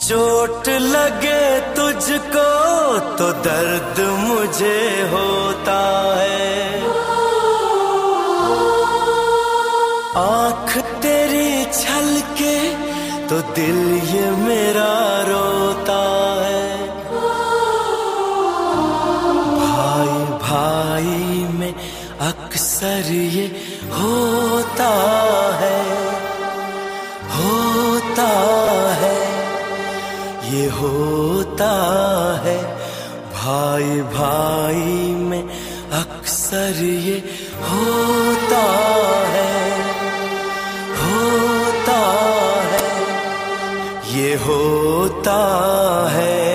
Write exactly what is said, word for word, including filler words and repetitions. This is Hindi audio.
चोट लगे तुझको तो दर्द मुझे होता है, आँख तेरी छलके तो दिल ये मेरा रोता है। भाई भाई में अक्सर ये होता है, होता है, ये होता है। भाई भाई में अक्सर ये होता है, होता है, ये होता है।